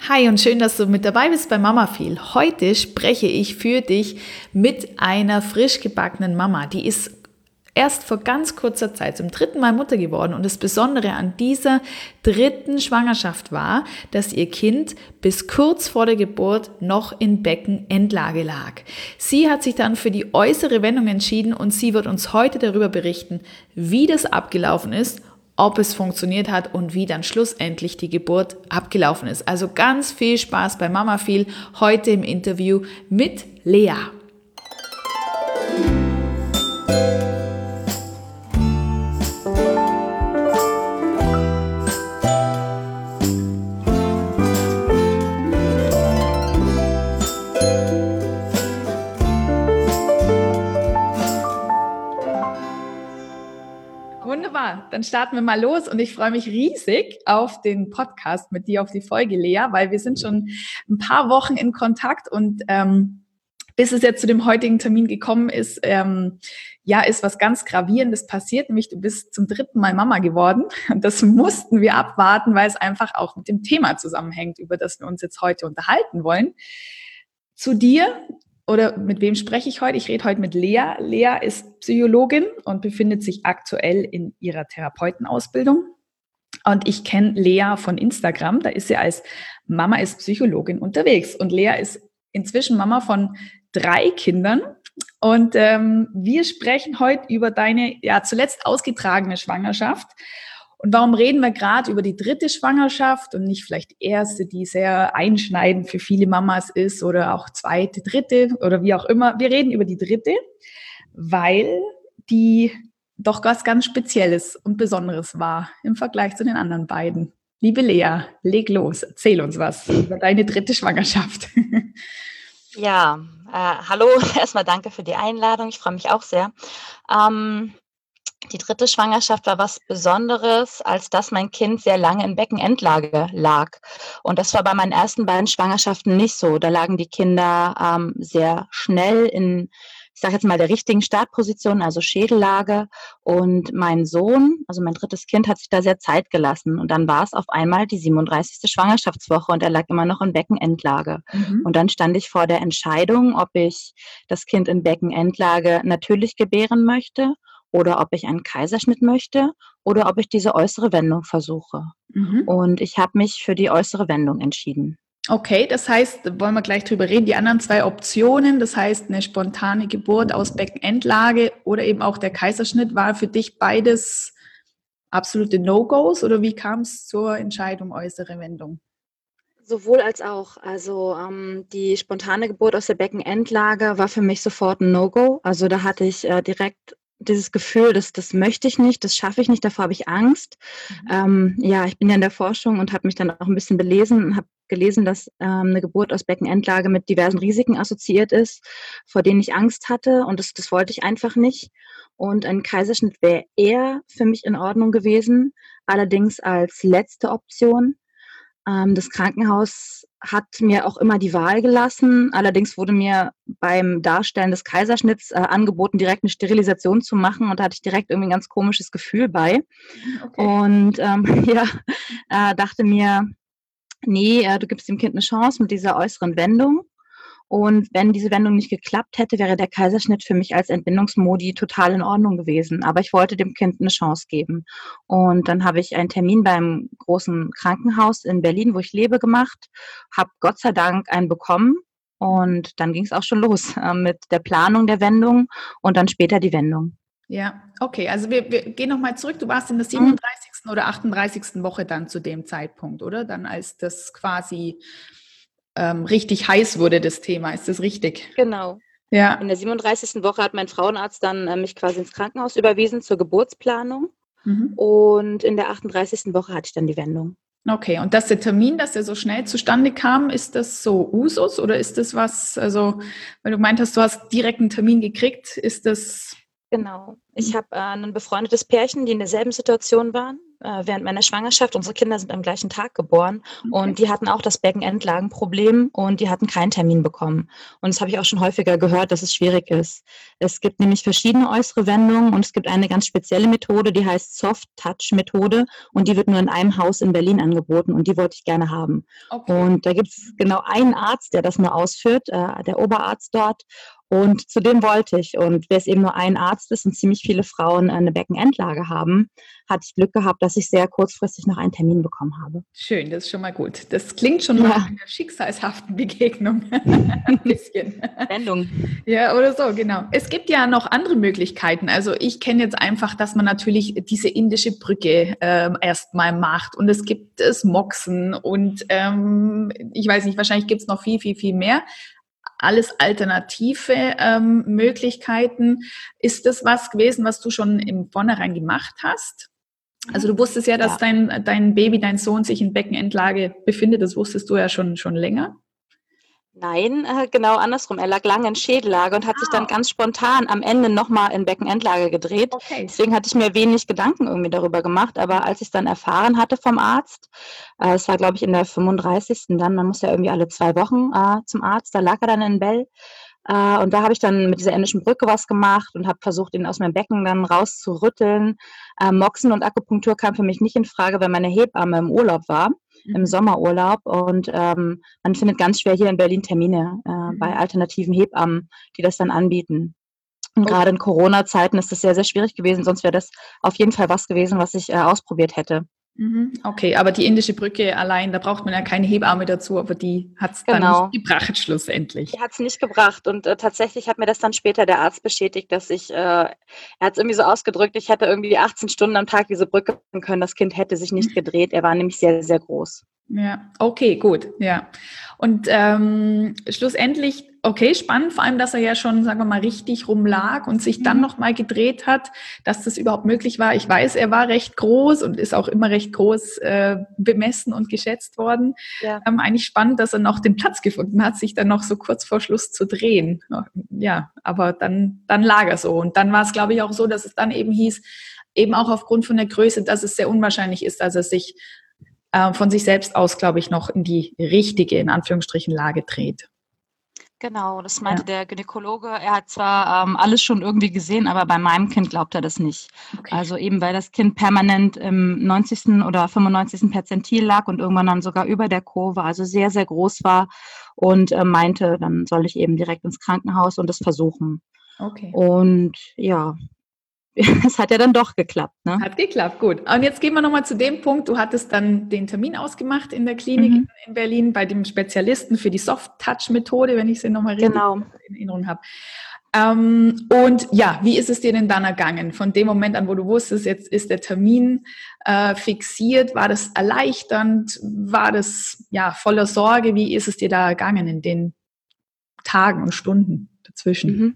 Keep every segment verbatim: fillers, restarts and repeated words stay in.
Hi und schön, dass du mit dabei bist bei Mama viel. Heute spreche ich für dich mit einer frisch gebackenen Mama. Die ist erst vor ganz kurzer Zeit zum dritten Mal Mutter geworden und das Besondere an dieser dritten Schwangerschaft war, dass ihr Kind bis kurz vor der Geburt noch in Beckenendlage lag. Sie hat sich dann für die äußere Wendung entschieden und sie wird uns heute darüber berichten, wie das abgelaufen ist, ob es funktioniert hat und wie dann schlussendlich die Geburt abgelaufen ist. Also ganz viel Spaß bei Mama viel heute im Interview mit Lea. Wunderbar, dann starten wir mal los und ich freue mich riesig auf den Podcast mit dir, auf die Folge, Lea, weil wir sind schon ein paar Wochen in Kontakt und ähm, bis es jetzt zu dem heutigen Termin gekommen ist, ähm, ja, ist was ganz Gravierendes passiert, nämlich du bist zum dritten Mal Mama geworden und das mussten wir abwarten, weil es einfach auch mit dem Thema zusammenhängt, über das wir uns jetzt heute unterhalten wollen. Zu dir. Oder mit wem spreche ich heute? Ich rede heute mit Lea. Lea ist Psychologin und befindet sich aktuell in ihrer Therapeutenausbildung. Und ich kenne Lea von Instagram. Da ist sie als Mama ist Psychologin unterwegs. Und Lea ist inzwischen Mama von drei Kindern. Und ähm, wir sprechen heute über deine ja zuletzt ausgetragene Schwangerschaft. Und warum reden wir gerade über die dritte Schwangerschaft und nicht vielleicht die erste, die sehr einschneidend für viele Mamas ist oder auch zweite, dritte oder wie auch immer. Wir reden über die dritte, weil die doch was ganz Spezielles und Besonderes war im Vergleich zu den anderen beiden. Liebe Lea, leg los, erzähl uns was über deine dritte Schwangerschaft. Ja, äh, hallo, erstmal danke für die Einladung, ich freue mich auch sehr. Ähm, Die dritte Schwangerschaft war was Besonderes, als dass mein Kind sehr lange in Beckenendlage lag. Und das war bei meinen ersten beiden Schwangerschaften nicht so. Da lagen die Kinder ähm, sehr schnell in, ich sage jetzt mal, der richtigen Startposition, also Schädellage. Und mein Sohn, also mein drittes Kind, hat sich da sehr Zeit gelassen. Und dann war es auf einmal die siebenunddreißigste Schwangerschaftswoche und er lag immer noch in Beckenendlage. Mhm. Und dann stand ich vor der Entscheidung, ob ich das Kind in Beckenendlage natürlich gebären möchte oder ob ich einen Kaiserschnitt möchte oder ob ich diese äußere Wendung versuche. Mhm. Und ich habe mich für die äußere Wendung entschieden. Okay, das heißt, wollen wir gleich drüber reden, die anderen zwei Optionen, das heißt eine spontane Geburt aus Beckenendlage oder eben auch der Kaiserschnitt, war für dich beides absolute No-Gos oder wie kam es zur Entscheidung äußere Wendung? Sowohl als auch. Also ähm, die spontane Geburt aus der Beckenendlage war für mich sofort ein No-Go. Also da hatte ich äh, direkt dieses Gefühl, das, das möchte ich nicht, das schaffe ich nicht, davor habe ich Angst. Mhm. Ähm, ja, ich bin ja in der Forschung und habe mich dann auch ein bisschen belesen und habe gelesen, dass ähm, eine Geburt aus Beckenendlage mit diversen Risiken assoziiert ist, vor denen ich Angst hatte und das, das wollte ich einfach nicht. Und ein Kaiserschnitt wäre eher für mich in Ordnung gewesen, allerdings als letzte Option. Ähm, das Krankenhaus hat mir auch immer die Wahl gelassen. Allerdings wurde mir beim Darstellen des Kaiserschnitts äh, angeboten, direkt eine Sterilisation zu machen. Und da hatte ich direkt irgendwie ein ganz komisches Gefühl bei. Okay. Und ähm, ja, äh, dachte mir, nee, äh, du gibst dem Kind eine Chance mit dieser äußeren Wendung. Und wenn diese Wendung nicht geklappt hätte, wäre der Kaiserschnitt für mich als Entbindungsmodi total in Ordnung gewesen. Aber ich wollte dem Kind eine Chance geben. Und dann habe ich einen Termin beim großen Krankenhaus in Berlin, wo ich lebe, gemacht, habe Gott sei Dank einen bekommen. Und dann ging es auch schon los äh, mit der Planung der Wendung und dann später die Wendung. Ja, okay, also wir, wir gehen nochmal zurück. Du warst in der Mhm. siebenunddreißigsten oder achtunddreißigsten Woche dann zu dem Zeitpunkt, oder? Dann als das quasi ähm, richtig heiß wurde, das Thema. Ist das richtig? Genau. Ja. In der siebenunddreißigsten Woche hat mein Frauenarzt dann äh, mich quasi ins Krankenhaus überwiesen zur Geburtsplanung. Mhm. Und in der achtunddreißigsten Woche hatte ich dann die Wendung. Okay, und dass der Termin, dass der so schnell zustande kam, ist das so Usus oder ist das was, also, weil du meintest, du hast direkt einen Termin gekriegt, ist das... Genau. Ich habe äh, ein befreundetes Pärchen, die in derselben Situation waren. äh, während meiner Schwangerschaft. Unsere Kinder sind am gleichen Tag geboren Okay. und die hatten auch das Beckenendlagenproblem und die hatten keinen Termin bekommen. Und das habe ich auch schon häufiger gehört, dass es schwierig ist. Es gibt nämlich verschiedene äußere Wendungen und es gibt eine ganz spezielle Methode, die heißt Soft-Touch-Methode und die wird nur in einem Haus in Berlin angeboten und die wollte ich gerne haben. Okay. Und da gibt es genau einen Arzt, der das nur ausführt, äh, der Oberarzt dort. Und zu dem wollte ich. Und wer es eben nur ein Arzt ist und ziemlich viele Frauen eine Beckenendlage haben, hatte ich Glück gehabt, dass ich sehr kurzfristig noch einen Termin bekommen habe. Schön, das ist schon mal gut. Das klingt schon Ja. nach einer schicksalshaften Begegnung. Ein bisschen. Wendung. Ja, oder so, genau. Es gibt ja noch andere Möglichkeiten. Also ich kenne jetzt einfach, dass man natürlich diese indische Brücke ähm, erstmal macht und es gibt das Moxen und ähm, ich weiß nicht, wahrscheinlich gibt es noch viel, viel, viel mehr. Alles alternative ähm, Möglichkeiten. Ist das was gewesen, was du schon im Vornherein gemacht hast? Also du wusstest ja, dass Ja. dein, dein Baby, dein Sohn sich in Beckenendlage befindet. Das wusstest du ja schon, schon länger. Nein, äh, genau andersrum. Er lag lange in Schädellage und hat sich dann ganz spontan am Ende nochmal in Beckenendlage gedreht. Okay. Deswegen hatte ich mir wenig Gedanken irgendwie darüber gemacht. Aber als ich es dann erfahren hatte vom Arzt, äh, es war, glaube ich, in der fünfunddreißigsten dann, man muss ja irgendwie alle zwei Wochen äh, zum Arzt, da lag er dann in Bell. Äh, und da habe ich dann mit dieser indischen Brücke was gemacht und habe versucht, ihn aus meinem Becken dann rauszurütteln. Äh, Moxen und Akupunktur kam für mich nicht in Frage, weil meine Hebamme im Urlaub war, mhm. im Sommerurlaub. Und ähm, man findet ganz schwer hier in Berlin Termine äh, mhm. bei alternativen Hebammen, die das dann anbieten. Und okay. gerade in Corona-Zeiten ist das sehr, sehr schwierig gewesen. Sonst wäre das auf jeden Fall was gewesen, was ich äh, ausprobiert hätte. Okay, aber die indische Brücke allein, da braucht man ja keine Hebamme dazu, aber die hat es dann Genau. nicht gebracht schlussendlich. Die hat es nicht gebracht und äh, tatsächlich hat mir das dann später der Arzt bestätigt, dass ich, äh, er hat es irgendwie so ausgedrückt, ich hätte irgendwie achtzehn Stunden am Tag diese Brücke machen können, das Kind hätte sich nicht gedreht, er war nämlich sehr, sehr groß. Ja, okay, gut, ja. Und ähm, schlussendlich, okay, spannend, vor allem, dass er ja schon, sagen wir mal, richtig rumlag und sich dann nochmal gedreht hat, dass das überhaupt möglich war. Ich weiß, er war recht groß und ist auch immer recht groß äh, bemessen und geschätzt worden. Ja. Ähm, eigentlich spannend, dass er noch den Platz gefunden hat, sich dann noch so kurz vor Schluss zu drehen. Ja, aber dann, dann lag er so. Und dann war es, glaube ich, auch so, dass es dann eben hieß, eben auch aufgrund von der Größe, dass es sehr unwahrscheinlich ist, dass er sich von sich selbst aus, glaube ich, noch in die richtige, in Anführungsstrichen, Lage dreht. Genau, das meinte ja. der Gynäkologe. Er hat zwar ähm, alles schon irgendwie gesehen, aber bei meinem Kind glaubt er das nicht. Okay. Also eben, weil das Kind permanent im neunzigsten oder fünfundneunzigsten Perzentil lag und irgendwann dann sogar über der Kurve, also sehr, sehr groß war und äh, meinte, dann soll ich eben direkt ins Krankenhaus und das versuchen. Okay. Und ja, es hat ja dann doch geklappt, ne? Hat geklappt, gut. Und jetzt gehen wir nochmal zu dem Punkt, du hattest dann den Termin ausgemacht in der Klinik mhm. in Berlin bei dem Spezialisten für die Soft-Touch-Methode, wenn ich sie nochmal richtig genau. in Erinnerung habe. Ähm, und ja, wie ist es dir denn dann ergangen? Von dem Moment an, wo du wusstest, jetzt ist der Termin äh, fixiert, war das erleichternd? War das ja voller Sorge? Wie ist es dir da ergangen in den Tagen und Stunden dazwischen? Mhm.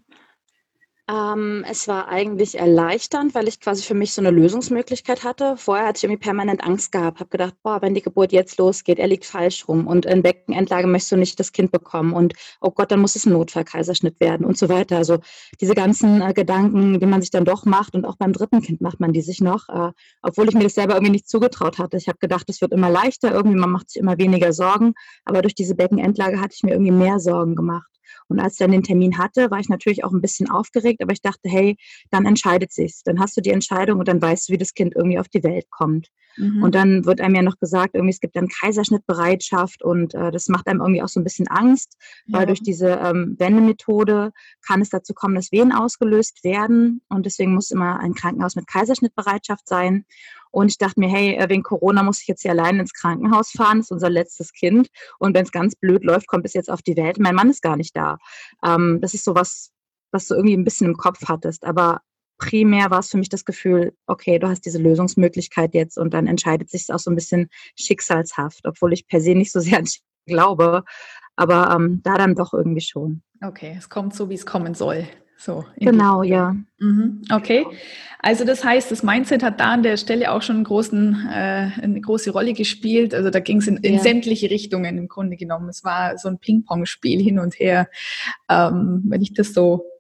Ähm, es war eigentlich erleichternd, weil ich quasi für mich so eine Lösungsmöglichkeit hatte. Vorher hatte ich irgendwie permanent Angst gehabt, habe gedacht, boah, wenn die Geburt jetzt losgeht, er liegt falsch rum und in Beckenendlage möchtest du nicht das Kind bekommen und oh Gott, dann muss es ein Notfallkaiserschnitt werden und so weiter. Also diese ganzen äh, Gedanken, die man sich dann doch macht und auch beim dritten Kind macht man die sich noch, äh, obwohl ich mir das selber irgendwie nicht zugetraut hatte. Ich habe gedacht, es wird immer leichter, irgendwie man macht sich immer weniger Sorgen, aber durch diese Beckenendlage hatte ich mir irgendwie mehr Sorgen gemacht. Und als ich dann den Termin hatte, war ich natürlich auch ein bisschen aufgeregt, aber ich dachte, hey, dann entscheidet sich's. Dann hast du die Entscheidung und dann weißt du, wie das Kind irgendwie auf die Welt kommt. Mhm. Und dann wird einem ja noch gesagt, irgendwie es gibt dann Kaiserschnittbereitschaft und äh, das macht einem irgendwie auch so ein bisschen Angst, weil ja. durch diese ähm, Wendemethode kann es dazu kommen, dass Wehen ausgelöst werden und deswegen muss immer ein Krankenhaus mit Kaiserschnittbereitschaft sein. Und ich dachte mir, hey, wegen Corona muss ich jetzt hier allein ins Krankenhaus fahren, das ist unser letztes Kind. Und wenn es ganz blöd läuft, kommt es jetzt auf die Welt. Mein Mann ist gar nicht da. Ähm, das ist so was, was du irgendwie ein bisschen im Kopf hattest. Aber primär war es für mich das Gefühl, okay, du hast diese Lösungsmöglichkeit jetzt und dann entscheidet sich es auch so ein bisschen schicksalshaft, obwohl ich per se nicht so sehr an Schicksal glaube. Aber ähm, da dann doch irgendwie schon. Okay, es kommt so, wie es kommen soll. So, genau, ja. Mhm, okay, also das heißt, das Mindset hat da an der Stelle auch schon einen großen, äh, eine große Rolle gespielt. Also da ging es in, in ja. sämtliche Richtungen im Grunde genommen. Es war so ein Ping-Pong-Spiel hin und her, ähm, wenn ich das so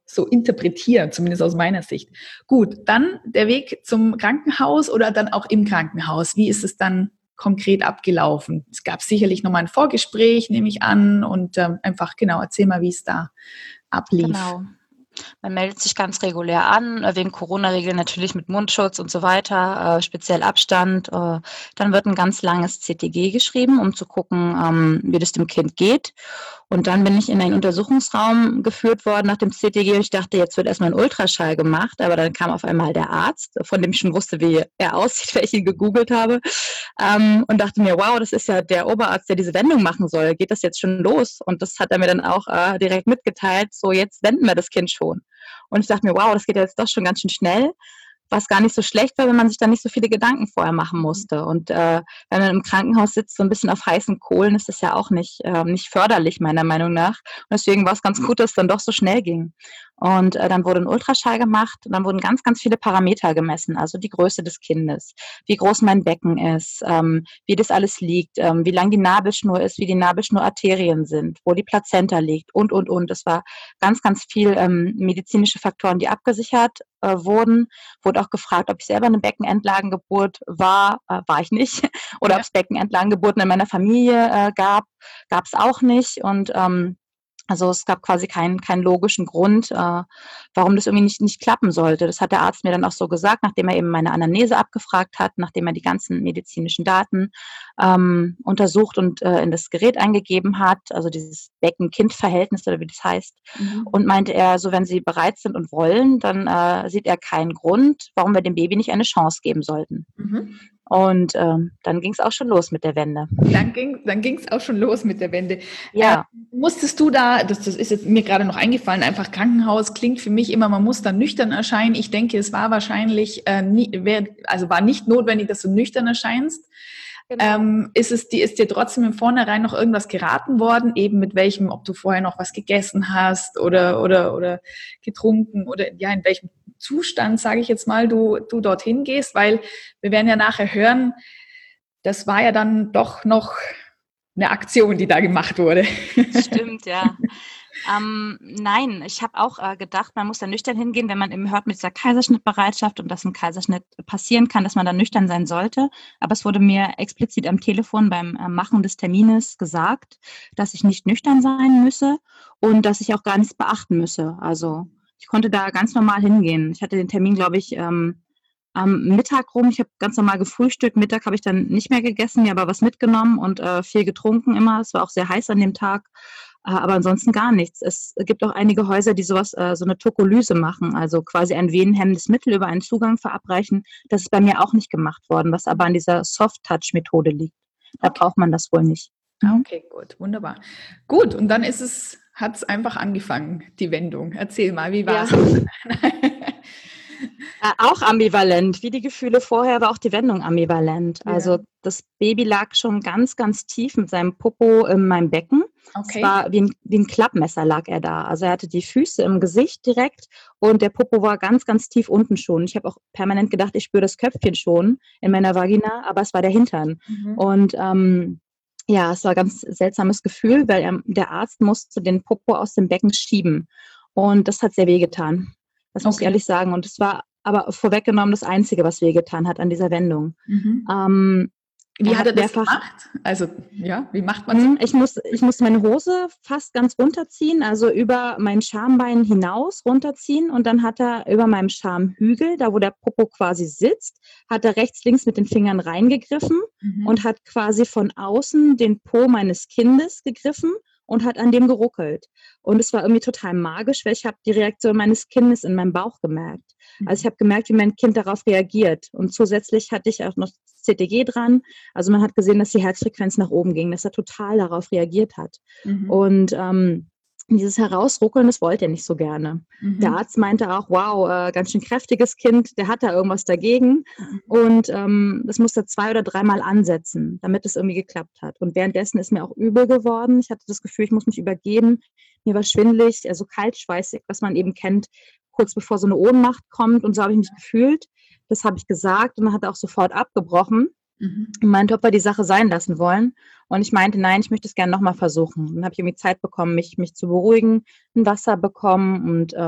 so interpretieren, zumindest aus meiner Sicht. Gut, dann der Weg zum Krankenhaus oder dann auch im Krankenhaus. Wie ist es dann konkret abgelaufen? Es gab sicherlich nochmal ein Vorgespräch, nehme ich an, und ähm, einfach, genau, erzähl mal, wie es da ablief. Genau. Man meldet sich ganz regulär an, wegen Corona-Regeln natürlich mit Mundschutz und so weiter, äh, speziell Abstand. Äh, dann wird ein ganz langes C T G geschrieben, um zu gucken, ähm, wie das dem Kind geht. Und dann bin ich in einen Untersuchungsraum geführt worden nach dem C T G und ich dachte, jetzt wird erstmal ein Ultraschall gemacht, aber dann kam auf einmal der Arzt, von dem ich schon wusste, wie er aussieht, weil ich ihn gegoogelt habe, ähm, und dachte mir, wow, das ist ja der Oberarzt, der diese Wendung machen soll. Geht das jetzt schon los? Und das hat er mir dann auch äh, direkt mitgeteilt, so jetzt wenden wir das Kind schon. Und ich dachte mir, wow, das geht ja jetzt doch schon ganz schön schnell. Was gar nicht so schlecht war, wenn man sich da nicht so viele Gedanken vorher machen musste. Und äh, wenn man im Krankenhaus sitzt, so ein bisschen auf heißen Kohlen, ist das ja auch nicht, äh, nicht förderlich, meiner Meinung nach. Und deswegen war es ganz gut, dass es dann doch so schnell ging. Und äh, dann wurde ein Ultraschall gemacht und dann wurden ganz, ganz viele Parameter gemessen. Also die Größe des Kindes, wie groß mein Becken ist, ähm, wie das alles liegt, ähm, wie lang die Nabelschnur ist, wie die Nabelschnurarterien sind, wo die Plazenta liegt und, und, und. Es war ganz, ganz viel ähm, medizinische Faktoren, die abgesichert äh, wurden. Wurde auch gefragt, ob ich selber eine Beckenendlagengeburt war. Äh, war ich nicht. Oder Ja. ob es Beckenendlagengeburten in meiner Familie äh, gab. Gab es auch nicht. Und ähm, also es gab quasi keinen keinen logischen Grund, äh, warum das irgendwie nicht nicht klappen sollte. Das hat der Arzt mir dann auch so gesagt, nachdem er eben meine Anamnese abgefragt hat, nachdem er die ganzen medizinischen Daten ähm, untersucht und äh, in das Gerät eingegeben hat, also dieses Becken-Kind-Verhältnis oder wie das heißt. Mhm. Und meinte er, so wenn Sie bereit sind und wollen, dann äh, sieht er keinen Grund, warum wir dem Baby nicht eine Chance geben sollten. Mhm. Und ähm, dann ging es auch schon los mit der Wende. Dann ging dann ging's auch schon los mit der Wende. Ja. Ähm, musstest du da, das, das ist jetzt mir gerade noch eingefallen, einfach Krankenhaus klingt für mich immer, man muss da nüchtern erscheinen. Ich denke, es war wahrscheinlich, äh, nie, wär, also war nicht notwendig, dass du nüchtern erscheinst. Genau. Ähm, ist es die, ist dir trotzdem im Vornherein noch irgendwas geraten worden, eben mit welchem, ob du vorher noch was gegessen hast oder oder oder getrunken oder ja in welchem Zustand, sage ich jetzt mal, du du dorthin gehst, weil wir werden ja nachher hören, das war ja dann doch noch eine Aktion, die da gemacht wurde. Stimmt, ja. Ähm, nein, ich habe auch äh, gedacht, man muss da nüchtern hingehen, wenn man eben hört mit dieser Kaiserschnittbereitschaft und dass ein Kaiserschnitt passieren kann, dass man da nüchtern sein sollte. Aber es wurde mir explizit am Telefon beim äh, Machen des Termines gesagt, dass ich nicht nüchtern sein müsse und dass ich auch gar nichts beachten müsse. Also ich konnte da ganz normal hingehen. Ich hatte den Termin, glaube ich, ähm, am Mittag rum. Ich habe ganz normal gefrühstückt. Mittag habe ich dann nicht mehr gegessen, mir aber was mitgenommen und äh, viel getrunken immer. Es war auch sehr heiß an dem Tag. Aber ansonsten gar nichts. Es gibt auch einige Häuser, die sowas, äh, so eine Tokolyse machen, also quasi ein venenhemmendes Mittel über einen Zugang verabreichen. Das ist bei mir auch nicht gemacht worden, was aber an dieser Soft-Touch-Methode liegt. Da Okay. braucht man das wohl nicht. Ah, okay, gut, wunderbar. Gut, und dann ist es, hat es einfach angefangen, die Wendung. Erzähl mal, wie war es? Ja. Äh, auch ambivalent. Wie die Gefühle vorher, war auch die Wendung ambivalent. Ja. Also das Baby lag schon ganz, ganz tief mit seinem Popo in meinem Becken. Okay. Es war wie ein, wie ein Klappmesser lag er da. Also er hatte die Füße im Gesicht direkt und der Popo war ganz, ganz tief unten schon. Ich habe auch permanent gedacht, ich spüre das Köpfchen schon in meiner Vagina, aber es war der Hintern. Mhm. Und ähm, ja, es war ein ganz seltsames Gefühl, weil er, der Arzt musste den Popo aus dem Becken schieben. Und das hat sehr wehgetan. Das muss Okay. ich ehrlich sagen. Und es war aber vorweggenommen das Einzige, was wehgetan hat an dieser Wendung. Mhm. Ähm, Wie er hat er das mehrfach- gemacht? Also, ja, wie macht man so? Hm, Ich muss, ich muss meine Hose fast ganz runterziehen, also über mein Schambein hinaus runterziehen und dann hat er über meinem Schamhügel, da wo der Popo quasi sitzt, hat er rechts, links mit den Fingern reingegriffen Mhm. und hat quasi von außen den Po meines Kindes gegriffen und hat an dem geruckelt. Und es war irgendwie total magisch, weil ich habe die Reaktion meines Kindes in meinem Bauch gemerkt. Also ich habe gemerkt, wie mein Kind darauf reagiert. Und zusätzlich hatte ich auch noch C T G dran. Also man hat gesehen, dass die Herzfrequenz nach oben ging, dass er total darauf reagiert hat. Mhm. Und ähm, dieses Herausruckeln, das wollte er nicht so gerne. Mhm. Der Arzt meinte auch, wow, äh, ganz schön kräftiges Kind, der hat da irgendwas dagegen. Mhm. Und ähm, das musste zwei oder dreimal ansetzen, damit es irgendwie geklappt hat. Und währenddessen ist mir auch übel geworden. Ich hatte das Gefühl, ich muss mich übergeben. Mir war schwindelig, also kaltschweißig, was man eben kennt, kurz bevor so eine Ohnmacht kommt. Und so habe ich mich gefühlt. Das habe ich gesagt und dann hat er auch sofort abgebrochen Mhm. und meinte, ob wir die Sache sein lassen wollen. Und ich meinte, nein, ich möchte es gerne nochmal versuchen. Dann habe ich irgendwie Zeit bekommen, mich, mich zu beruhigen, ein Wasser bekommen und ähm,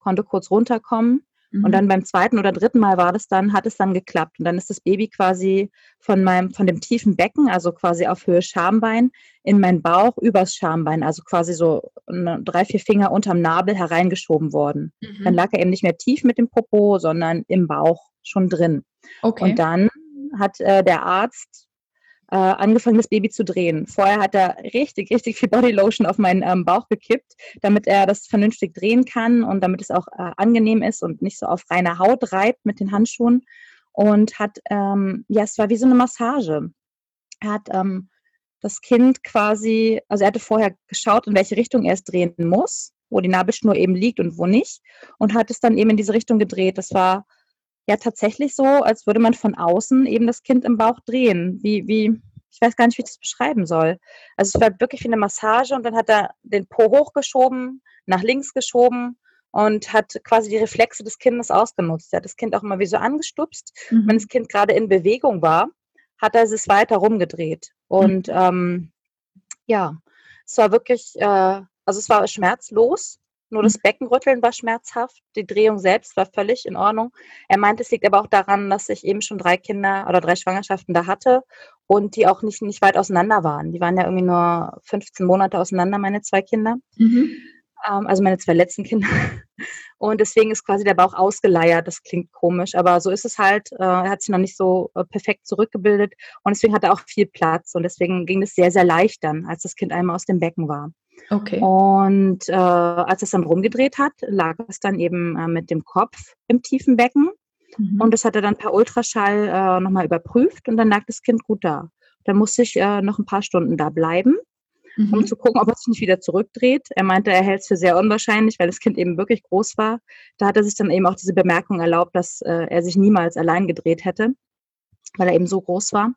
konnte kurz runterkommen. Und dann beim zweiten oder dritten Mal war das dann, hat es dann geklappt. Und dann ist das Baby quasi von meinem, von dem tiefen Becken, also quasi auf Höhe Schambein, in meinen Bauch übers Schambein, also quasi so drei, vier Finger unterm Nabel hereingeschoben worden. Mhm. Dann lag er eben nicht mehr tief mit dem Popo, sondern im Bauch schon drin. Okay. Und dann hat äh, der Arzt äh, angefangen, das Baby zu drehen. Vorher hat er richtig, richtig viel Bodylotion auf meinen ähm, Bauch gekippt, damit er das vernünftig drehen kann und damit es auch äh, angenehm ist und nicht so auf reiner Haut reibt mit den Handschuhen. Und hat, ähm, ja, es war wie so eine Massage. Er hat ähm, das Kind quasi, also er hatte vorher geschaut, in welche Richtung er es drehen muss, wo die Nabelschnur eben liegt und wo nicht, und hat es dann eben in diese Richtung gedreht. Das war ja tatsächlich so, als würde man von außen eben das Kind im Bauch drehen. Wie, wie, ich weiß gar nicht, wie ich das beschreiben soll. Also es war wirklich wie eine Massage, und dann hat er den Po hochgeschoben, nach links geschoben und hat quasi die Reflexe des Kindes ausgenutzt. Er hat das Kind auch immer wie so angestupst. Mhm. Wenn das Kind gerade in Bewegung war, hat er es weiter rumgedreht. Und mhm. ähm, ja, es war wirklich, äh, also es war schmerzlos. Nur das Beckenrütteln war schmerzhaft. Die Drehung selbst war völlig in Ordnung. Er meinte, es liegt aber auch daran, dass ich eben schon drei Kinder oder drei Schwangerschaften da hatte und die auch nicht, nicht weit auseinander waren. Die waren ja irgendwie nur fünfzehn Monate auseinander, meine zwei Kinder. Mhm. Ähm, also meine zwei letzten Kinder. Und deswegen ist quasi der Bauch ausgeleiert. Das klingt komisch, aber so ist es halt. Äh, er hat sich noch nicht so äh, perfekt zurückgebildet und deswegen hat er auch viel Platz. Und deswegen ging es sehr, sehr leicht dann, als das Kind einmal aus dem Becken war. Okay. Und äh, als es dann rumgedreht hat, lag es dann eben äh, mit dem Kopf im tiefen Becken. Mhm. Und das hat er dann per Ultraschall äh, nochmal überprüft und dann lag das Kind gut da. Dann musste ich äh, noch ein paar Stunden da bleiben, mhm. um zu gucken, ob er sich nicht wieder zurückdreht. Er meinte, er hält es für sehr unwahrscheinlich, weil das Kind eben wirklich groß war. Da hat er sich dann eben auch diese Bemerkung erlaubt, dass äh, er sich niemals allein gedreht hätte, weil er eben so groß war.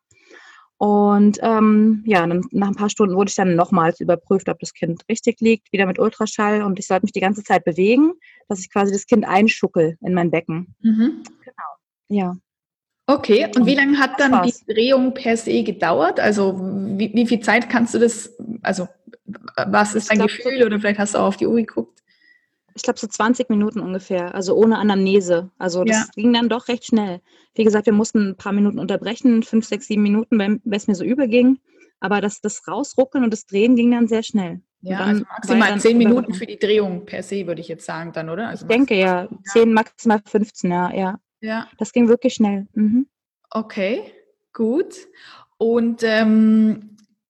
Und ähm, ja, dann, nach ein paar Stunden wurde ich dann nochmals überprüft, ob das Kind richtig liegt, wieder mit Ultraschall. Und ich sollte mich die ganze Zeit bewegen, dass ich quasi das Kind einschuckel in mein Becken. Mhm. Genau, ja. Okay, und wie lange hat dann die Drehung per se gedauert? Also wie, wie viel Zeit kannst du das, also was ist dein Gefühl, oder vielleicht hast du auch auf die Uhr geguckt? Ich glaube so zwanzig Minuten ungefähr, also ohne Anamnese. Also das ja. ging dann doch recht schnell. Wie gesagt, wir mussten ein paar Minuten unterbrechen, fünf, sechs, sieben Minuten, weil es mir so übel ging. Aber das, das Rausruckeln und das Drehen ging dann sehr schnell. Ja, also maximal zehn Minuten für die Drehung per se, würde ich jetzt sagen dann, oder? Also ich denke ja, zehn, maximal fünfzehn, ja, ja. Ja. Das ging wirklich schnell. Mhm. Okay, gut. Und ähm,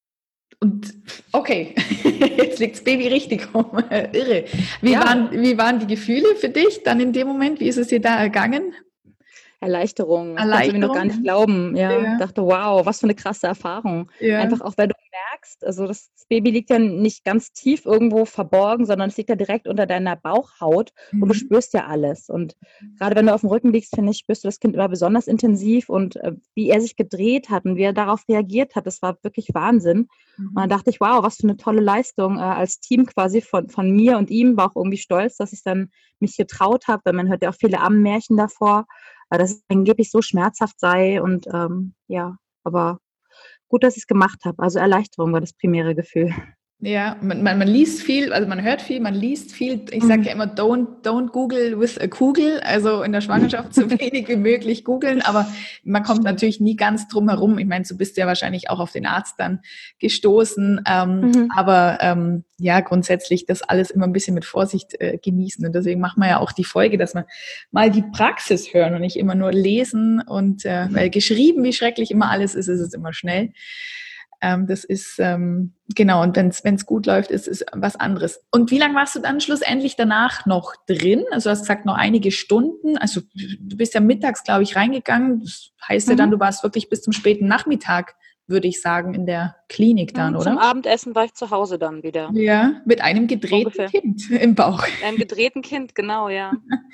Und okay, jetzt liegt das Baby richtig rum. Irre. Wie, ja. waren, wie waren die Gefühle für dich dann in dem Moment? Wie ist es dir da ergangen? Erleichterung. Ich konnte es mir noch gar nicht glauben. Ja, ja. Dachte, wow, was für eine krasse Erfahrung. Ja. Einfach auch, weil du merkst, also das Baby liegt ja nicht ganz tief irgendwo verborgen, sondern es liegt ja direkt unter deiner Bauchhaut, mhm. und du spürst ja alles. Und gerade wenn du auf dem Rücken liegst, finde ich, spürst du das Kind immer besonders intensiv, und äh, wie er sich gedreht hat und wie er darauf reagiert hat, das war wirklich Wahnsinn. Mhm. Und dann dachte ich, wow, was für eine tolle Leistung äh, als Team quasi von, von mir und ihm. War auch irgendwie stolz, dass ich dann mich getraut habe, weil man hört ja auch viele Ammenmärchen davor, dass es angeblich so schmerzhaft sei, und ähm, ja, aber gut, dass ich es gemacht habe. Also Erleichterung war das primäre Gefühl. Ja, man, man, man liest viel, also man hört viel, man liest viel. Ich sage ja immer, don't, don't Google with a Kugel, also in der Schwangerschaft so wenig wie möglich googeln, aber man kommt natürlich nie ganz drum herum. Ich meine, du bist ja wahrscheinlich auch auf den Arzt dann gestoßen, ähm, mhm. aber ähm, ja, grundsätzlich das alles immer ein bisschen mit Vorsicht äh, genießen, und deswegen machen wir ja auch die Folge, dass wir mal die Praxis hören und nicht immer nur lesen, und äh, weil geschrieben, wie schrecklich immer alles ist, ist es immer schnell. Ähm, das ist, ähm, genau, und wenn es gut läuft, ist es was anderes. Und wie lange warst du dann schlussendlich danach noch drin? Also du hast gesagt, noch einige Stunden. Also du bist ja mittags, glaube ich, reingegangen. Das heißt mhm. ja dann, du warst wirklich bis zum späten Nachmittag, würde ich sagen, in der Klinik dann, mhm, oder? Zum Abendessen war ich zu Hause dann wieder. Ja, mit einem gedrehten Ungefähr. Kind im Bauch. Mit einem gedrehten Kind, genau, ja.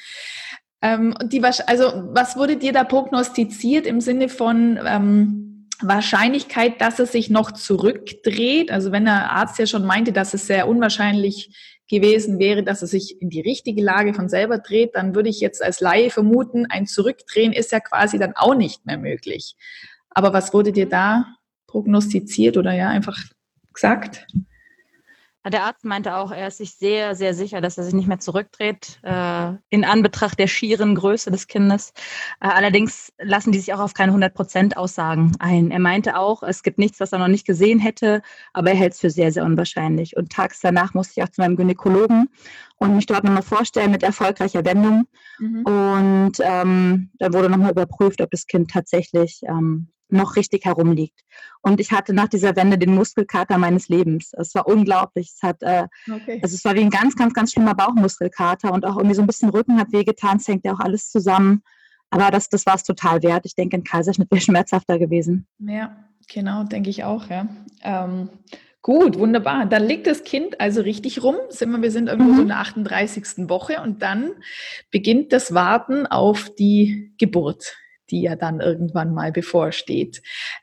ähm, und die, also was wurde dir da prognostiziert im Sinne von ähm, Wahrscheinlichkeit, dass es sich noch zurückdreht? Also wenn der Arzt ja schon meinte, dass es sehr unwahrscheinlich gewesen wäre, dass es sich in die richtige Lage von selber dreht, dann würde ich jetzt als Laie vermuten, ein Zurückdrehen ist ja quasi dann auch nicht mehr möglich. Aber was wurde dir da prognostiziert oder ja einfach gesagt? Der Arzt meinte auch, er ist sich sehr, sehr sicher, dass er sich nicht mehr zurückdreht, äh, in Anbetracht der schieren Größe des Kindes. Äh, allerdings lassen die sich auch auf keine hundert Prozent Aussagen ein. Er meinte auch, es gibt nichts, was er noch nicht gesehen hätte, aber er hält es für sehr, sehr unwahrscheinlich. Und tags danach musste ich auch zu meinem Gynäkologen und mich dort nochmal vorstellen mit erfolgreicher Wendung. Mhm. Und ähm, da wurde nochmal überprüft, ob das Kind tatsächlich ähm, noch richtig herumliegt. Und ich hatte nach dieser Wende den Muskelkater meines Lebens. Es war unglaublich. Es hat, äh, okay. also es war wie ein ganz, ganz, ganz schlimmer Bauchmuskelkater und auch irgendwie so ein bisschen Rücken hat wehgetan. Es hängt ja auch alles zusammen. Aber das, das war es total wert. Ich denke, ein Kaiserschnitt wäre schmerzhafter gewesen. Ja, genau, denke ich auch. Ja. Ähm, gut, wunderbar. Dann liegt das Kind also richtig rum. Sind wir, wir sind irgendwo mhm. so in der achtunddreißigsten Woche und dann beginnt das Warten auf die Geburt, die ja dann irgendwann mal bevorsteht.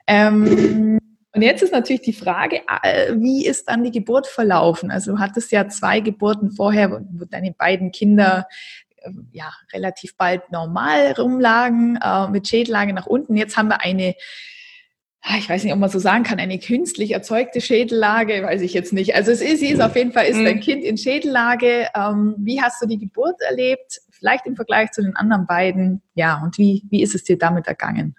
Ähm, und jetzt ist natürlich die Frage, wie ist dann die Geburt verlaufen? Also du hattest ja zwei Geburten vorher, wo deine beiden Kinder äh, ja relativ bald normal rumlagen, äh, mit Schädellage nach unten. Jetzt haben wir eine, ich weiß nicht, ob man so sagen kann, eine künstlich erzeugte Schädellage, weiß ich jetzt nicht. Also es ist, sie ist auf jeden Fall, ist dein Kind in Schädellage. Ähm, wie hast du die Geburt erlebt? Vielleicht im Vergleich zu den anderen beiden. Ja, und wie, wie ist es dir damit ergangen?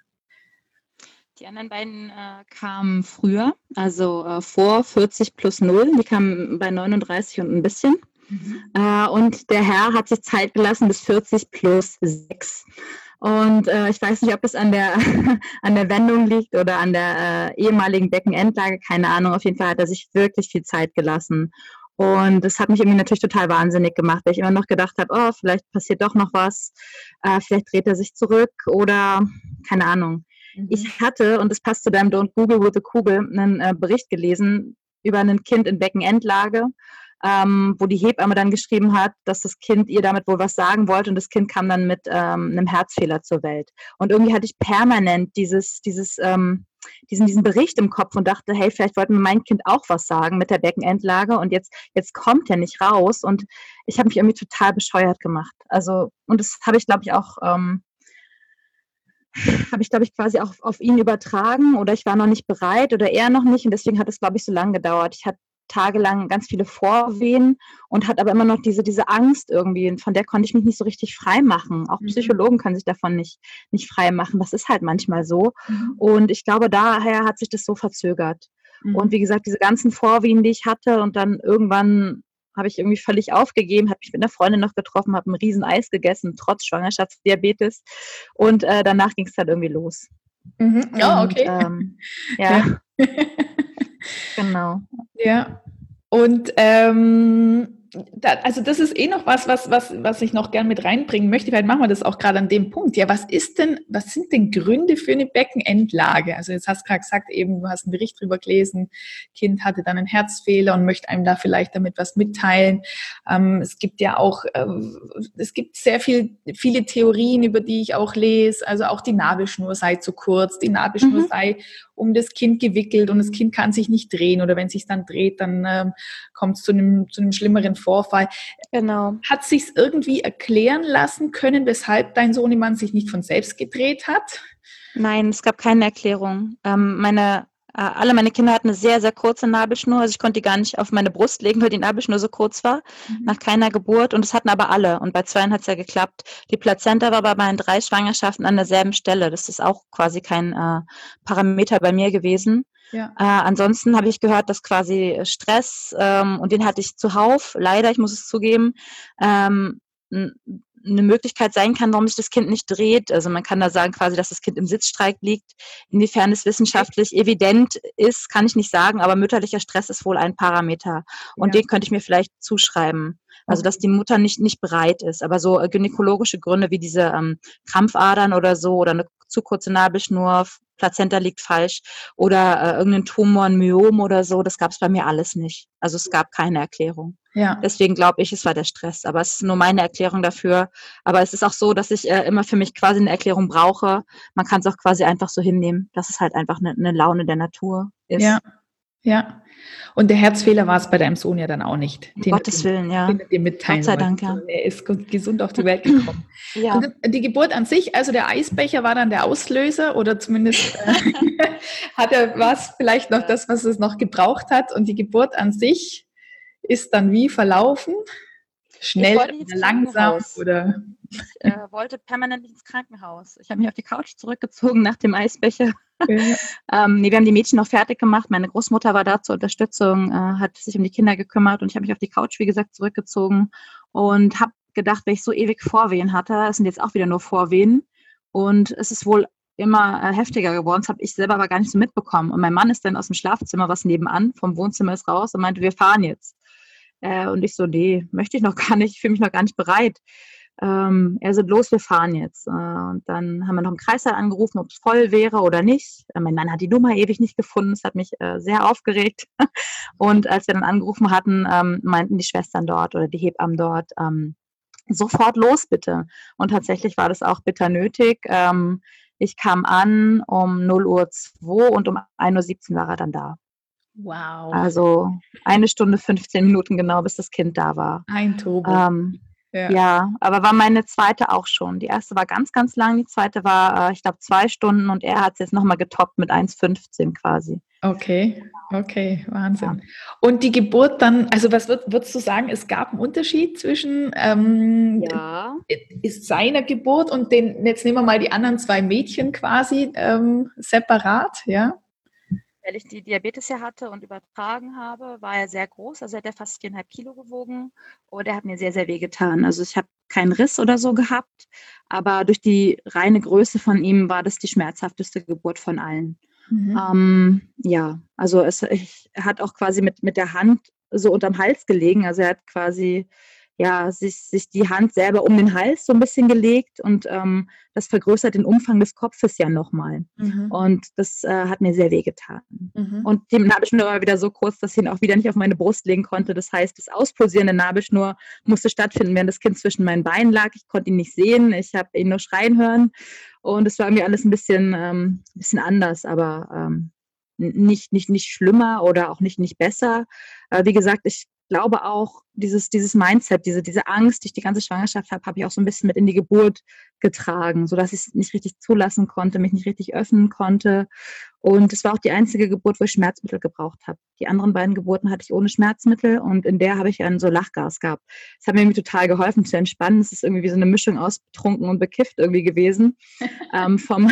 Die anderen beiden äh, kamen früher, also äh, vor vierzig plus null. Die kamen bei neununddreißig und ein bisschen. Mhm. Äh, und der Herr hat sich Zeit gelassen bis vierzig plus sechs. Und äh, ich weiß nicht, ob es an der, an der Wendung liegt oder an der äh, ehemaligen Beckenendlage, keine Ahnung. Auf jeden Fall hat er sich wirklich viel Zeit gelassen. Und das hat mich irgendwie natürlich total wahnsinnig gemacht, weil ich immer noch gedacht habe, oh, vielleicht passiert doch noch was, äh, vielleicht dreht er sich zurück oder keine Ahnung. Mhm. Ich hatte, und das passt zu deinem Don't Google with a Kugel, einen äh, Bericht gelesen über ein Kind in Beckenendlage, ähm, wo die Hebamme dann geschrieben hat, dass das Kind ihr damit wohl was sagen wollte und das Kind kam dann mit ähm, einem Herzfehler zur Welt. Und irgendwie hatte ich permanent dieses, dieses, ähm, diesen, diesen Bericht im Kopf und dachte, hey, vielleicht wollte mir mein Kind auch was sagen mit der Beckenendlage und jetzt, jetzt kommt er nicht raus und ich habe mich irgendwie total bescheuert gemacht. Also, und das habe ich, glaube ich, auch, ähm, habe ich, glaube ich, quasi auch auf ihn übertragen oder ich war noch nicht bereit oder er noch nicht und deswegen hat es, glaube ich, so lange gedauert. Ich hatte tagelang ganz viele Vorwehen und hat aber immer noch diese, diese Angst irgendwie, von der konnte ich mich nicht so richtig frei machen. Auch Psychologen können sich davon nicht, nicht frei machen. Das ist halt manchmal so. Mhm. Und ich glaube, daher hat sich das so verzögert. Mhm. Und wie gesagt, diese ganzen Vorwehen, die ich hatte und dann irgendwann habe ich irgendwie völlig aufgegeben, habe mich mit einer Freundin noch getroffen, habe ein riesen Eis gegessen, trotz Schwangerschaftsdiabetes. Und äh, danach ging es halt irgendwie los. Mhm. Ja, okay. Und, ähm, ja. ja. Genau. Ja. Und ähm, da, also das ist eh noch was, was, was, was ich noch gern mit reinbringen möchte. Vielleicht machen wir das auch gerade an dem Punkt. Ja, was ist denn, was sind denn Gründe für eine Beckenendlage? Also jetzt hast du gerade gesagt, eben, du hast einen Bericht drüber gelesen, Kind hatte dann einen Herzfehler und möchte einem da vielleicht damit was mitteilen. Ähm, es gibt ja auch, äh, es gibt sehr viel, viele Theorien, über die ich auch lese. Also auch die Nabelschnur sei zu kurz, die Nabelschnur mhm. sei um das Kind gewickelt und das Kind kann sich nicht drehen oder wenn es sich dann dreht, dann ähm, kommt es zu einem, zu einem schlimmeren Vorfall. Genau. Hat sich es irgendwie erklären lassen können, weshalb dein Sohnemann sich nicht von selbst gedreht hat? Nein, es gab keine Erklärung. Ähm, meine, äh, alle meine Kinder hatten eine sehr, sehr kurze Nabelschnur. Also ich konnte die gar nicht auf meine Brust legen, weil die Nabelschnur so kurz war, mhm. nach keiner Geburt. Und das hatten aber alle. Und bei zweien hat es ja geklappt. Die Plazenta war aber bei meinen drei Schwangerschaften an derselben Stelle. Das ist auch quasi kein äh, Parameter bei mir gewesen. Ja. Äh, ansonsten habe ich gehört, dass quasi Stress, ähm, und den hatte ich zuhauf, leider, ich muss es zugeben, ähm, eine Möglichkeit sein kann, warum sich das Kind nicht dreht. Also man kann da sagen quasi, dass das Kind im Sitzstreik liegt. Inwiefern es wissenschaftlich evident ist, kann ich nicht sagen, aber mütterlicher Stress ist wohl ein Parameter. Und ja. den könnte ich mir vielleicht zuschreiben. Also dass die Mutter nicht, nicht bereit ist. Aber so gynäkologische Gründe wie diese ähm, Krampfadern oder so oder eine zu kurze Nabelschnur, Plazenta liegt falsch oder äh, irgendein Tumor, ein Myom oder so, das gab es bei mir alles nicht. Also es gab keine Erklärung. Ja. Deswegen glaube ich, es war der Stress. Aber es ist nur meine Erklärung dafür. Aber es ist auch so, dass ich äh, immer für mich quasi eine Erklärung brauche. Man kann es auch quasi einfach so hinnehmen, dass es halt einfach eine, eine Laune der Natur ist. Ja, ja. Und der Herzfehler war es bei deinem Sohn ja dann auch nicht. Um Gottes Willen, ja. Den dir mitteilen Gott sei Dank, ja. Er ist gesund auf die Welt gekommen. Ja. Und die Geburt an sich, also der Eisbecher war dann der Auslöser oder zumindest äh, hat er was vielleicht noch das, was es noch gebraucht hat. Und die Geburt an sich, ist dann wie verlaufen? Schnell oder langsam? Oder? Ich äh, wollte permanent ins Krankenhaus. Ich habe mich auf die Couch zurückgezogen nach dem Eisbecher. Ja. ähm, nee, wir haben die Mädchen noch fertig gemacht. Meine Großmutter war da zur Unterstützung, äh, hat sich um die Kinder gekümmert und ich habe mich auf die Couch, wie gesagt, zurückgezogen und habe gedacht, wenn ich so ewig Vorwehen hatte, es sind jetzt auch wieder nur Vorwehen und es ist wohl immer äh, heftiger geworden. Das habe ich selber aber gar nicht so mitbekommen. Und mein Mann ist dann aus dem Schlafzimmer, was nebenan, vom Wohnzimmer ist raus und meinte, wir fahren jetzt. Äh, und ich so, nee, möchte ich noch gar nicht, ich fühle mich noch gar nicht bereit. Ähm, er so, los, wir fahren jetzt. Äh, und dann haben wir noch im Kreißsaal angerufen, ob es voll wäre oder nicht. Äh, mein Mann hat die Nummer ewig nicht gefunden. Das hat mich äh, sehr aufgeregt. Und als wir dann angerufen hatten, ähm, meinten die Schwestern dort oder die Hebammen dort, ähm, sofort los bitte. Und tatsächlich war das auch bitter nötig. Ähm, ich kam an um null Uhr zwei und um ein Uhr siebzehn war er dann da. Wow. Also eine Stunde, fünfzehn Minuten genau, bis das Kind da war. Ein Turbo. Ähm, ja. ja, aber war meine zweite auch schon. Die erste war ganz, ganz lang, die zweite war, äh, ich glaube, zwei Stunden und er hat es jetzt nochmal getoppt mit eins fünfzehn quasi. Okay, okay, Wahnsinn. Ja. Und die Geburt dann, also was würd, würdest du sagen, es gab einen Unterschied zwischen ähm, ja. ist seiner Geburt und den, jetzt nehmen wir mal die anderen zwei Mädchen quasi ähm, separat, ja? Weil ich die Diabetes ja hatte und übertragen habe, war er sehr groß. Also er hat ja fast viereinhalb Kilo gewogen und er hat mir sehr, sehr weh getan. Also ich habe keinen Riss oder so gehabt, aber durch die reine Größe von ihm war das die schmerzhafteste Geburt von allen. Mhm. Ähm, ja, also es, ich, er hat auch quasi mit, mit der Hand so unterm Hals gelegen. Also er hat quasi ja, sich, sich die Hand selber um den Hals so ein bisschen gelegt und ähm, das vergrößert den Umfang des Kopfes ja nochmal. Mhm. Und das äh, hat mir sehr weh getan. Mhm. Und die Nabelschnur war wieder so kurz, dass ich ihn auch wieder nicht auf meine Brust legen konnte. Das heißt, das Auspulsieren der Nabelschnur musste stattfinden, während das Kind zwischen meinen Beinen lag. Ich konnte ihn nicht sehen, ich habe ihn nur schreien hören. Und es war irgendwie alles ein bisschen, ähm, ein bisschen anders, aber ähm, nicht, nicht, nicht schlimmer oder auch nicht, nicht besser. Äh, wie gesagt, ich glaube auch, dieses, dieses Mindset, diese, diese Angst, die ich die ganze Schwangerschaft habe, habe ich auch so ein bisschen mit in die Geburt getragen, sodass ich es nicht richtig zulassen konnte, mich nicht richtig öffnen konnte. Und es war auch die einzige Geburt, wo ich Schmerzmittel gebraucht habe. Die anderen beiden Geburten hatte ich ohne Schmerzmittel und in der habe ich ein so Lachgas gehabt. Das hat mir irgendwie total geholfen zu entspannen. Es ist irgendwie wie so eine Mischung aus betrunken und bekifft irgendwie gewesen. ähm, vom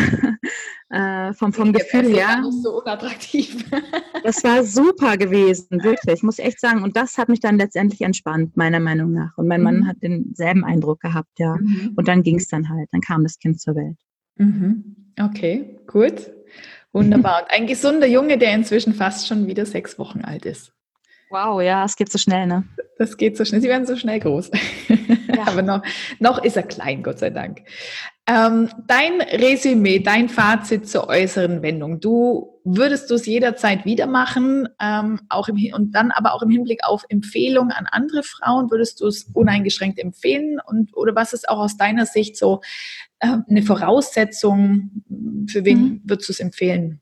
äh, vom, vom Gefühl her. Nicht so unattraktiv. Das war super gewesen, wirklich, muss ich echt sagen. Und das hat mich dann letztendlich entspannt, meiner Meinung nach. Und mein mhm. Mann hat denselben Eindruck gehabt, ja. Mhm. Und dann ging es dann halt, dann kam das Kind zur Welt. Mhm. Okay, gut. Wunderbar. Und ein gesunder Junge, der inzwischen fast schon wieder sechs Wochen alt ist. Wow, ja, es geht so schnell, ne? Das geht so schnell. Sie werden so schnell groß. Ja. Aber noch, noch ist er klein, Gott sei Dank. Ähm, dein Resümee, dein Fazit zur äußeren Wendung. Du würdest du es jederzeit wieder machen, ähm, auch im, und dann aber auch im Hinblick auf Empfehlungen an andere Frauen, würdest du es uneingeschränkt empfehlen? Und oder was ist auch aus deiner Sicht so äh, eine Voraussetzung, für wen mhm. würdest du es empfehlen?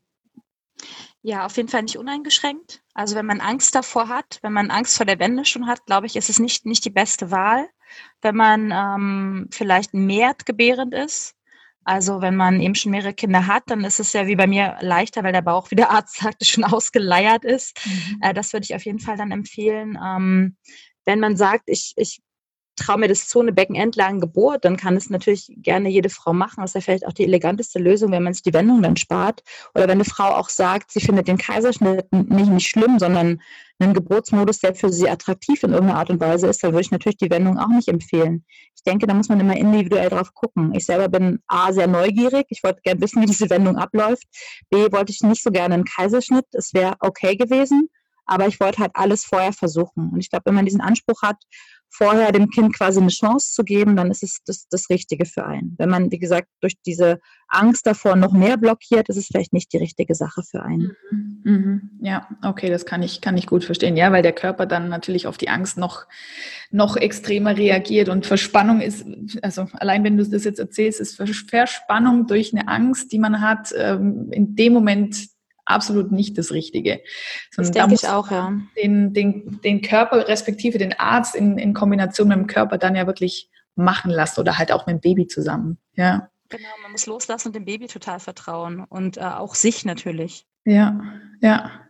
Ja, auf jeden Fall nicht uneingeschränkt. Also wenn man Angst davor hat, wenn man Angst vor der Wende schon hat, glaube ich, ist es nicht, nicht die beste Wahl. Wenn man ähm, vielleicht mehrtgebärend ist, also wenn man eben schon mehrere Kinder hat, dann ist es ja wie bei mir leichter, weil der Bauch, wie der Arzt sagte, schon ausgeleiert ist. Mhm. Äh, das würde ich auf jeden Fall dann empfehlen. Ähm, wenn man sagt, ich, ich traue mir das zu, eine Beckenendlagengeburt, dann kann es natürlich gerne jede Frau machen. Das ist ja vielleicht auch die eleganteste Lösung, wenn man sich die Wendung dann spart. Oder wenn eine Frau auch sagt, sie findet den Kaiserschnitt nicht, nicht schlimm, sondern einen Geburtsmodus, der für sie attraktiv in irgendeiner Art und Weise ist, dann würde ich natürlich die Wendung auch nicht empfehlen. Ich denke, da muss man immer individuell drauf gucken. Ich selber bin A, sehr neugierig. Ich wollte gerne wissen, wie diese Wendung abläuft. B, wollte ich nicht so gerne einen Kaiserschnitt. Es wäre okay gewesen. Aber ich wollte halt alles vorher versuchen. Und ich glaube, wenn man diesen Anspruch hat, vorher dem Kind quasi eine Chance zu geben, dann ist es das, das Richtige für einen. Wenn man, wie gesagt, durch diese Angst davor noch mehr blockiert, ist es vielleicht nicht die richtige Sache für einen. Mhm. Mhm. Ja, okay, das kann ich, kann ich gut verstehen. Ja, weil der Körper dann natürlich auf die Angst noch, noch extremer reagiert und Verspannung ist, also allein wenn du das jetzt erzählst, ist Verspannung durch eine Angst, die man hat, in dem Moment absolut nicht das Richtige. Sondern das denke ich auch, ja. Den, den, den Körper respektive den Arzt in, in Kombination mit dem Körper dann ja wirklich machen lassen oder halt auch mit dem Baby zusammen. Ja. Genau, man muss loslassen und dem Baby total vertrauen und äh, auch sich natürlich. Ja, ja.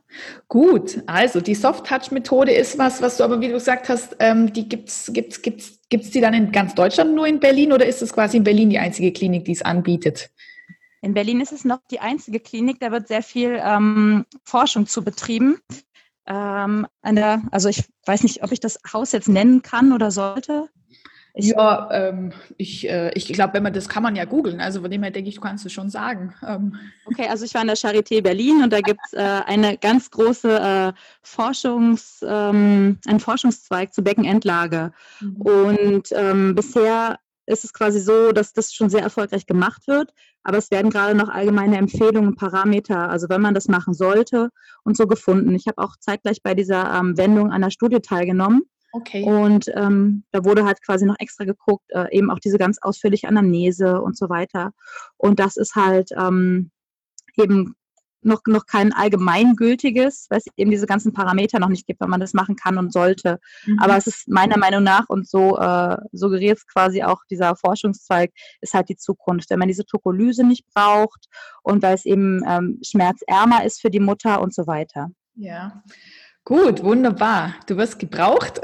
Gut, also die Soft-Touch-Methode ist was, was du aber, wie du gesagt hast, ähm, die gibt's, gibt's, gibt's, gibt's die dann in ganz Deutschland nur in Berlin oder ist es quasi in Berlin die einzige Klinik, die es anbietet? In Berlin ist es noch die einzige Klinik, da wird sehr viel ähm, Forschung zu betrieben. Ähm, an der, also ich weiß nicht, ob ich das Haus jetzt nennen kann oder sollte. Ich, ja, ähm, ich, äh, ich glaube, wenn man das kann man ja googeln. Also von dem her denke ich, du kannst es schon sagen. Ähm. Okay, also ich war in der Charité Berlin und da gibt es äh, eine ganz große äh, Forschungs, ähm, einen Forschungszweig zur Beckenendlage. Mhm. Und ähm, bisher ist es quasi so, dass das schon sehr erfolgreich gemacht wird, aber es werden gerade noch allgemeine Empfehlungen, Parameter, also wenn man das machen sollte und so gefunden. Ich habe auch zeitgleich bei dieser ähm, Wendung an der Studie teilgenommen. Okay. Und ähm, da wurde halt quasi noch extra geguckt, äh, eben auch diese ganz ausführliche Anamnese und so weiter. Und das ist halt ähm, eben noch, noch kein allgemeingültiges, weil es eben diese ganzen Parameter noch nicht gibt, wenn man das machen kann und sollte. Mhm. Aber es ist meiner Meinung nach, und so äh, suggeriert es quasi auch dieser Forschungszweig, ist halt die Zukunft. Wenn man diese Tokolyse nicht braucht und weil es eben ähm, schmerzärmer ist für die Mutter und so weiter. Ja. Gut, wunderbar. Du wirst gebraucht.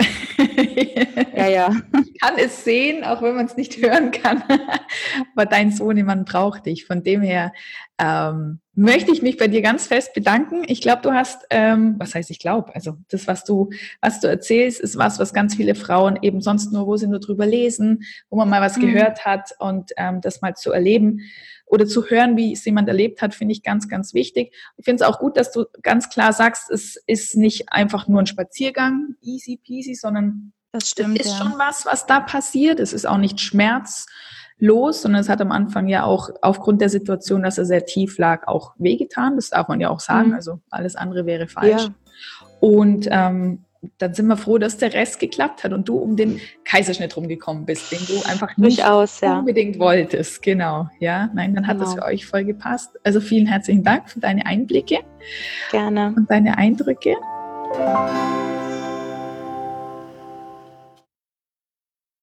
Ja, ja. Ich kann es sehen, auch wenn man es nicht hören kann. Aber dein Sohnemann braucht dich. Von dem her ähm, möchte ich mich bei dir ganz fest bedanken. Ich glaube, du hast, ähm, was heißt ich glaube, also das, was du, was du erzählst, ist was, was ganz viele Frauen eben sonst nur, wo sie nur drüber lesen, wo man mal was mhm. gehört hat und ähm, das mal zu erleben oder zu hören, wie es jemand erlebt hat, finde ich ganz, ganz wichtig. Ich finde es auch gut, dass du ganz klar sagst, es ist nicht einfach nur ein Spaziergang, easy peasy, sondern das stimmt, es ist ja. schon was, was da passiert. Es ist auch nicht schmerzlos, sondern es hat am Anfang ja auch aufgrund der Situation, dass er sehr tief lag, auch wehgetan. Das darf man ja auch sagen. Mhm. Also alles andere wäre falsch. Ja. Und ähm, dann sind wir froh, dass der Rest geklappt hat und du um den Kaiserschnitt rumgekommen bist, den du einfach nicht Durchaus, ja. unbedingt wolltest. Genau, ja. Nein, dann hat genau. das für euch voll gepasst. Also vielen herzlichen Dank für deine Einblicke. Gerne. Und deine Eindrücke.